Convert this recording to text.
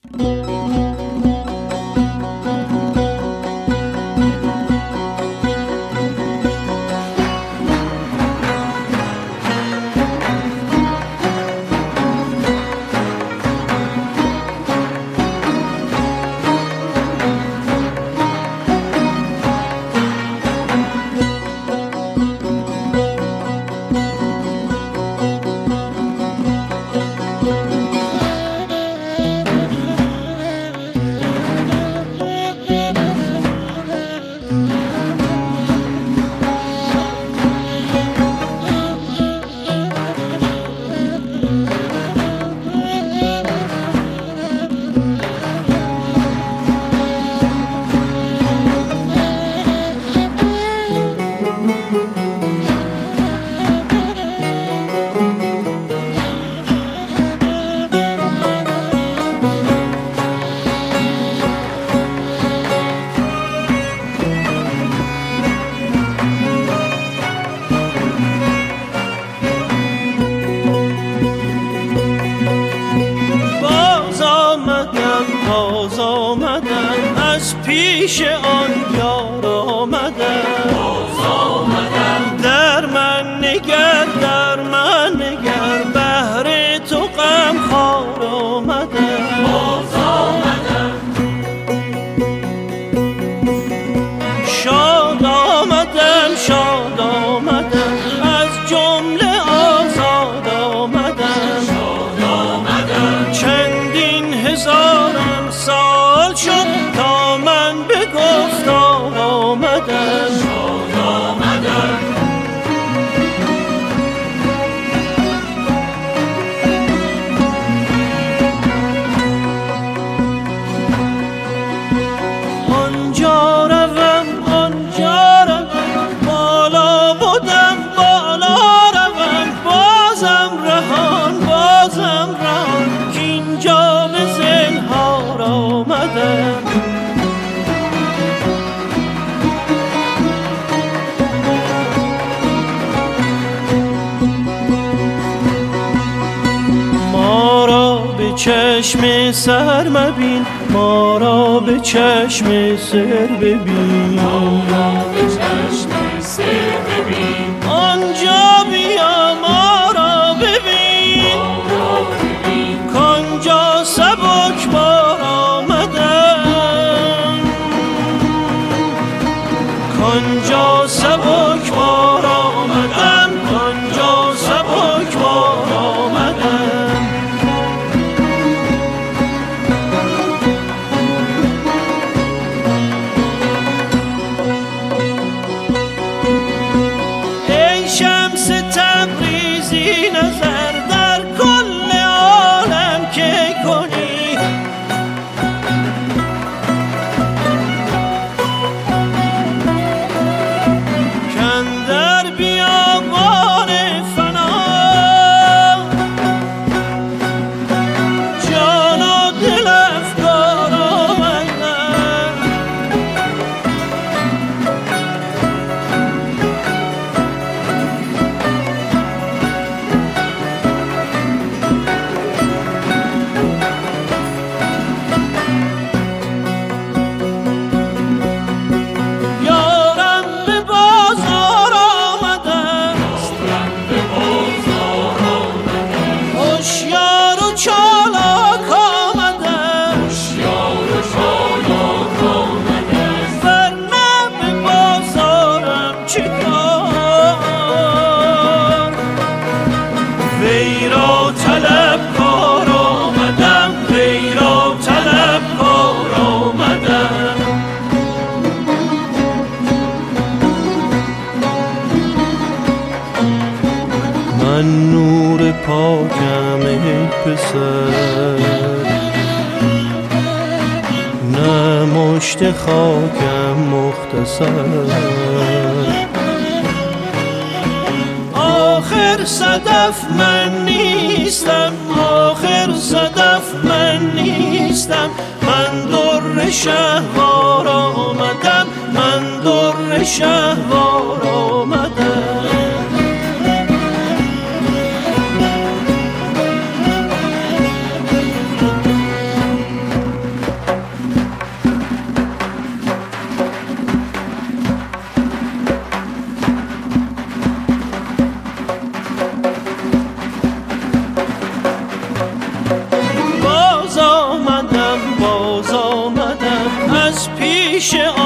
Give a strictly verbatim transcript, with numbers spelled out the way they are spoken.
پیش آن یار آمدم، در من نگر در من نگر، بهر تو غم خوار آمدم، باز آمدم. شاد آمدم شاد آمدم، از جمله آزاد آمدم، شاد آمدم. چندین هزارم سال شد تا من به گفتار آمدم، شاد آمدم. آنجا روم آنجا روم، بالا بودم بالا روم، بازم رهان بازم رهان، کینجا به زنهار آمدم. چشم سر مبین، ما را به چشم سر ببین، ما را به چشم سر ببین. آنجا بیا ما را ببین، ما را ببین. کانجا سبک بار آمدم، کانجا سبک بار آمدم، کانجا سبک بار آمدم. نظر در کل عالم که کنی، کندر بیابان فنا جان و دل افکار آمدن. من نور پاکم ای پسر، نه مشت خاکم مختصر. آخر صدف من نیستم، آخر صدف من نیستم، من در شهوار آمدم، من در شهوار آمدم. پیش